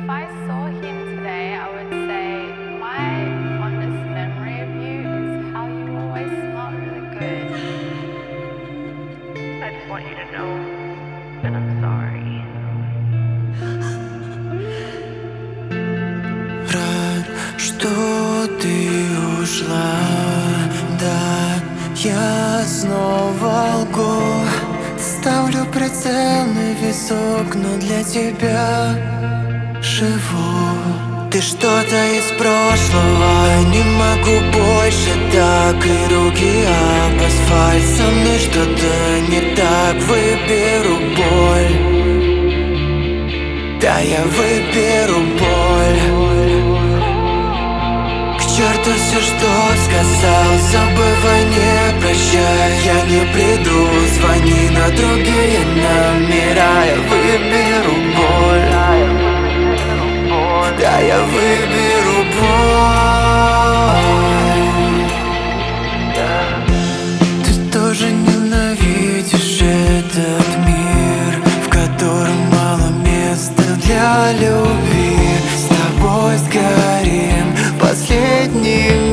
I saw him today, I would say my fondest memory of you is how you always smelled really good. I just want you to know that I'm sorry. Рад, что ты ушла. Да, я снова лгу. Ставлю прицел на висок, но для тебя живу. Ты что-то из прошлого, не могу больше так. И руки об асфальт, со мной что-то не так. Выберу боль, да, я выберу боль. К черту все, что сказал, забывай, не прощай. Я не приду, звони на другие номера. Я выберу боль, да, я выберу боль. Ты тоже ненавидишь этот мир, в котором мало места для любви. С тобой сгорим последним